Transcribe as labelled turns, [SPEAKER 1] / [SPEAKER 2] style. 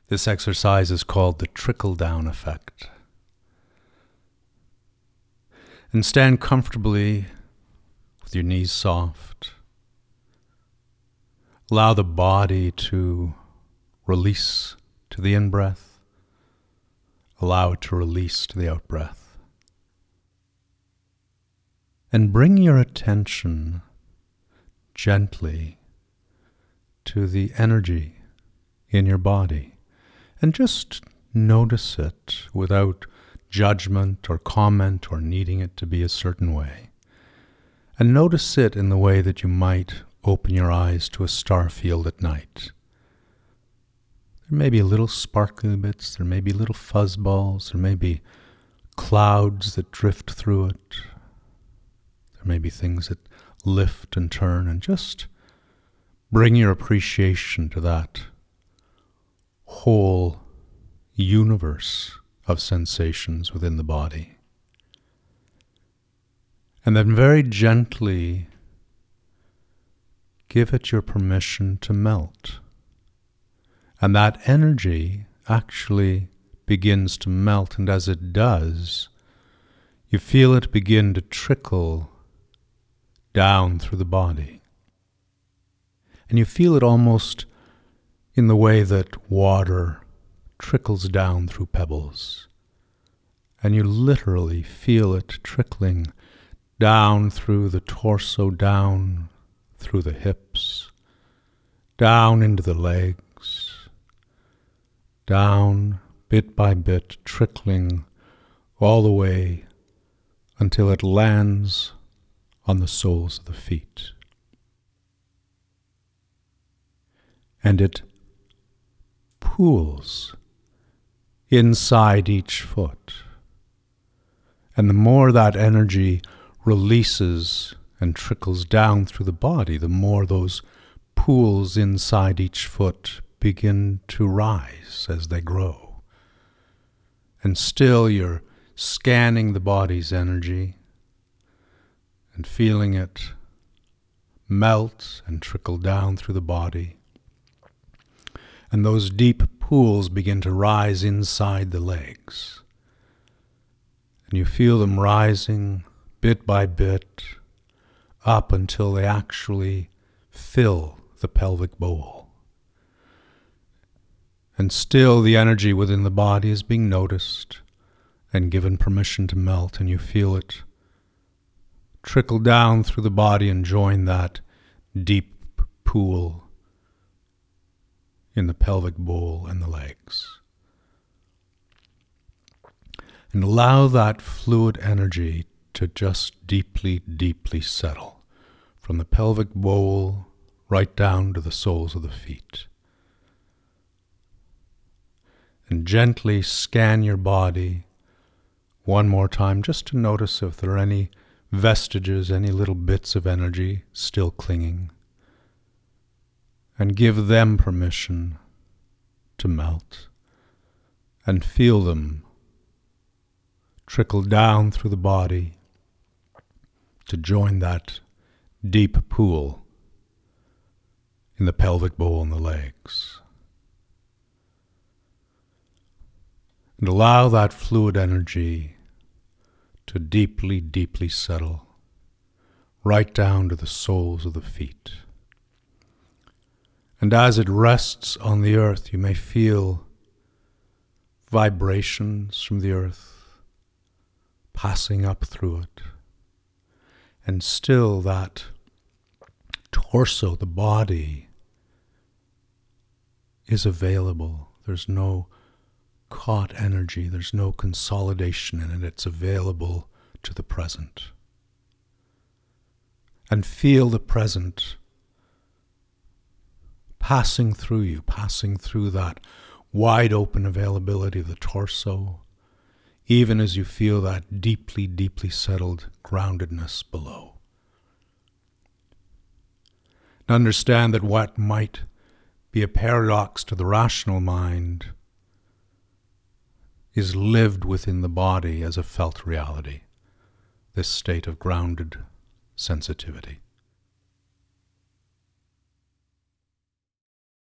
[SPEAKER 1] This exercise is called the trickle-down effect. And stand comfortably with your knees soft. Allow the body to release to the in-breath. Allow it to release to the out-breath. And bring your attention gently to the energy in your body. And just notice it without judgment or comment or needing it to be a certain way. And notice it in the way that you might open your eyes to a star field at night. There may be little sparkly bits, there may be little fuzz balls, there may be clouds that drift through it. There may be things that lift and turn, and just bring your appreciation to that whole universe of sensations within the body. And then very gently give it your permission to melt. And that energy actually begins to melt, and as it does, you feel it begin to trickle down through the body. And you feel it almost in the way that water trickles down through pebbles. And you literally feel it trickling down through the torso, down through the hips, down into the legs, down bit by bit, trickling all the way until it lands on the soles of the feet. And it pools inside each foot. And the more that energy releases and trickles down through the body, the more those pools inside each foot begin to rise as they grow. And still you're scanning the body's energy and feeling it melt and trickle down through the body. And those deep pools begin to rise inside the legs. And you feel them rising bit by bit up until they actually fill the pelvic bowl. And still the energy within the body is being noticed and given permission to melt, and you feel it trickle down through the body and join that deep pool in the pelvic bowl and the legs. And allow that fluid energy to just deeply, deeply settle from the pelvic bowl right down to the soles of the feet. And gently scan your body one more time just to notice if there are any vestiges, any little bits of energy still clinging. And give them permission to melt and feel them trickle down through the body to join that deep pool in the pelvic bowl and the legs. And allow that fluid energy to deeply, deeply settle right down to the soles of the feet. And as it rests on the earth, you may feel vibrations from the earth passing up through it. And still that torso, the body, is available. There's no caught energy. There's no consolidation in it. It's available to the present. And feel the present passing through you, passing through that wide open availability of the torso, even as you feel that deeply, deeply settled groundedness below. And understand that what might be a paradox to the rational mind is lived within the body as a felt reality, this state of grounded sensitivity.